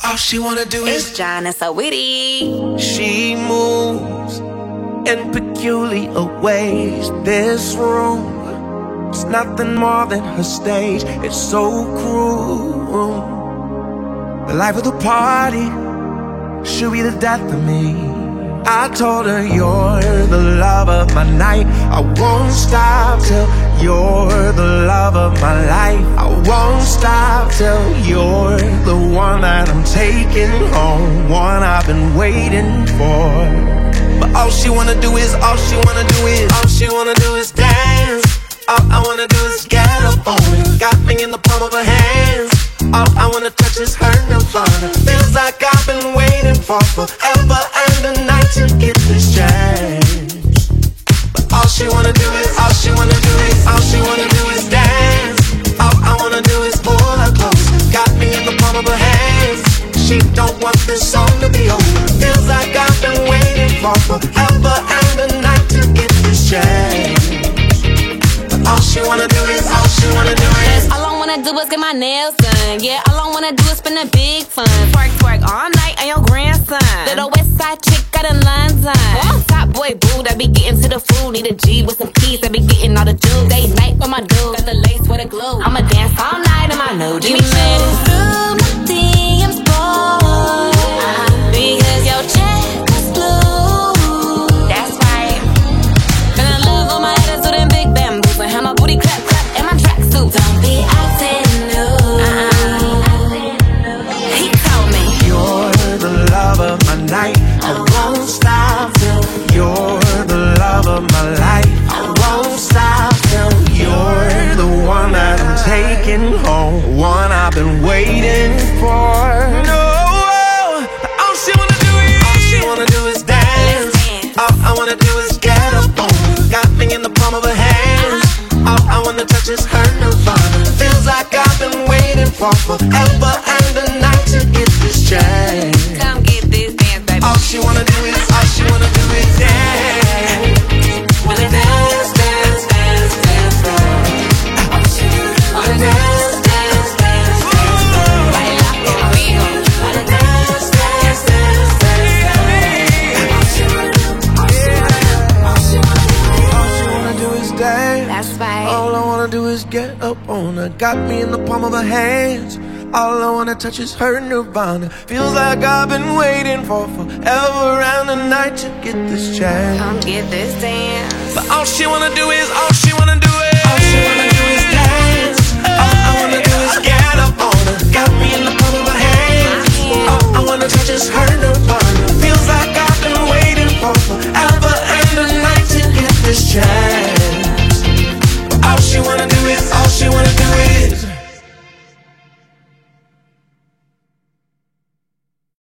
All she wanna do is It's John and so witty. She moves in peculiar ways. This room is nothing more than her stage. It's so cruel. The life of the party should be the death of me. I told her you're the love of my night. I won't stop till you're the love of my life. I won't stop till you're the one that I'm taking home, one I've been waiting for. But all she wanna do is dance. All I wanna do is get up on it. Got me in the palm of her hands. All I wanna touch is her nirvana. Feels like I've been waiting for forever and a night to get this chance. But all she wanna do is dance. All I wanna do is pull her close. Got me in the palm of her hands. She don't want this song to be over. Feels like I've been waiting for forever and a night to get this chance. But all she wanna do is All I wanna do is get my nails done. Yeah, all I wanna do is spend a big fun. Twerk, twerk all night on your grandson. Little west side chick got a London. I'm top boy boo that be getting to the food. Need a G with some keys that be getting all the juice. Day night with my dude, got the lace with a glue. I'ma dance all night in my new jeans. You made it through my DMs, boy. Because your check was blue. That's right. And I love all my attitude and big bamboos. And how my booty clap, clap, and my tracksuit. Don't be acting new. He told me you're the love of my night. I won't stop till you're the love of my life. I won't stop till you're the one that I'm taking home, one I've been waiting for. No, all she wanna do is dance. All I wanna do is get up on her. Got me in the palm of her hands. All I wanna touch is her nirvana. Feels like I've been waiting for forever and a night to get this chance. come get this dance, baby. All she wanna do is dance. Wanna dance, dance, dance, dance, dance. All she wanna dance, dance, dance, dance, dance. Baila conmigo. Wanna dance, dance, dance, dance, dance. All she wanna do is dance. That's right. All I wanna do is get up on her. Got me in the palm of her hands. All I wanna touch is her nirvana. Feels like I've been waiting for forever and a night to get this chance. Come get this dance. But all she wanna do is